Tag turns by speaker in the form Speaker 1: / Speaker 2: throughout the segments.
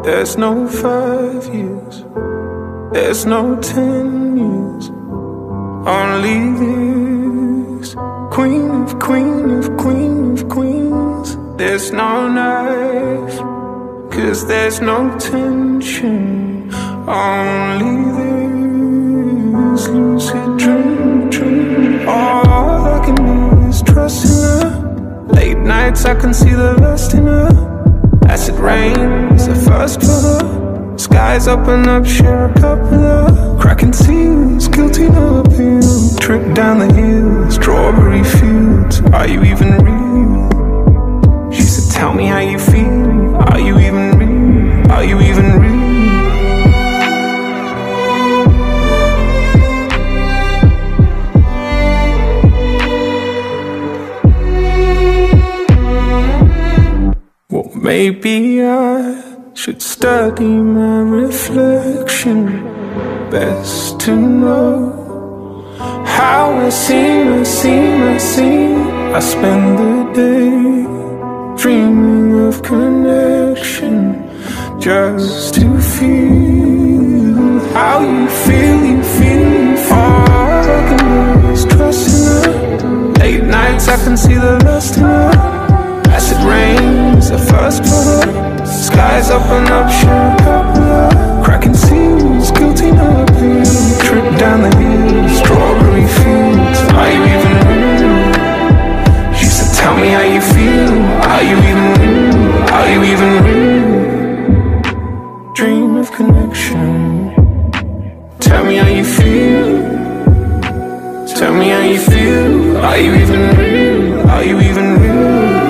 Speaker 1: There's no 5 years, there's no 10 years, only this. Queen of queens. There's no knife, 'cause there's no tension, only this lucid dream. All I can do is trust in her. Late nights I can see the lust in her. Acid rain's a first for her. Skies open up, share a cup with her. Cracking seals, guilty no appeal. Trip down the hill, strawberry fields. Are you even real? She said, tell me how you feel. Are you even real? Are you even real? Well, maybe I should study my reflection. Best to know how I seem. I spend the day dreaming of connection, just to feel how you feel. All I can do is trust in her. Late nights I can see the lust in her. Acid rain's a first for her. Skies open up, share a cup with her. Cracking seals, guilty no appeal. Trip down the hill, strawberry fields. Are you even real? She said, tell me how you feel. Are you even real? Are you even real? Dream of connection. Tell me how you feel. Tell me how you feel. Are you even real? Are you even real?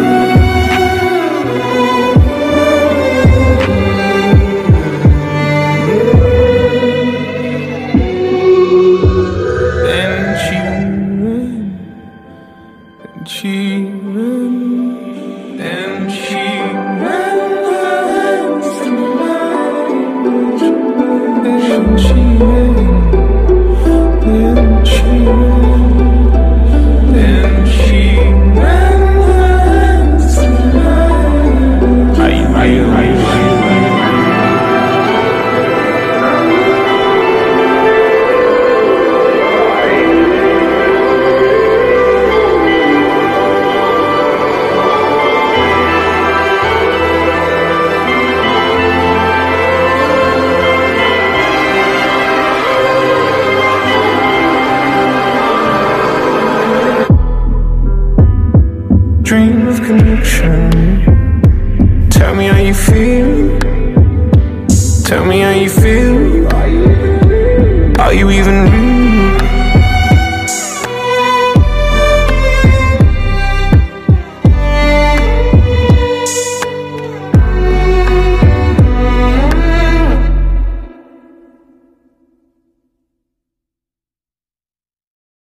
Speaker 1: Dream of connection. Tell me how you feel. Tell me how you feel. Are you even real?